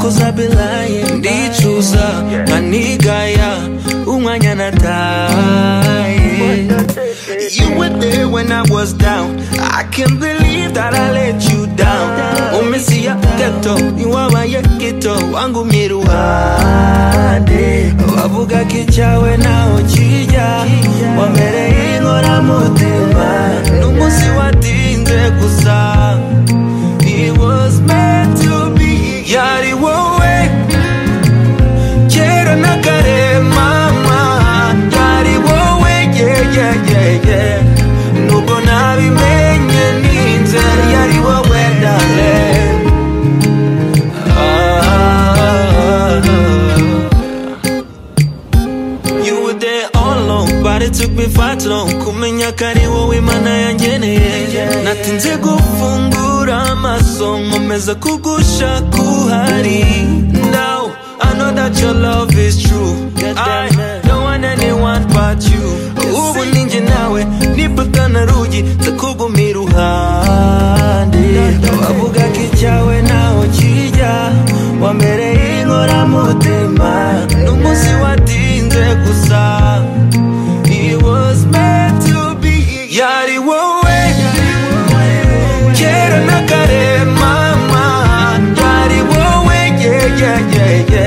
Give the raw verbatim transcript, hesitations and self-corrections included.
cause I be lying. Ndichuza, kanigaya, umwanya nataye. You were there when I was down. I can't believe that I let you down. Umesi ya keto, iwawa ya kito, wangu miruhande. Wavuga kichawe na ochija, wamere ingora mutima. Numusi watinze gusa. It was meant to be. Yari wowe, chero nakare mama. Yari wowe, yeah, yeah, yeah, yeah. Nubo nabimenye ninze. Yari wowe, darling. Ah, you were there all along, but it took me far too long. Kumenya kari wowe mana yangeneye. Natinze gufungura amaso, nkomeza kugusha kuhari. Now I know that your love is true. I don't want anyone but you. Ubu ninje nawe nipatana ruji takugumira iruhande. Wavuga kichawe naho kijya, wambereye inkora mutima. Numusi watinze gusa. It was meant to be. Yari wowe, kera nakare mama. Yari wowe, yeah, yeah, yeah, yeah.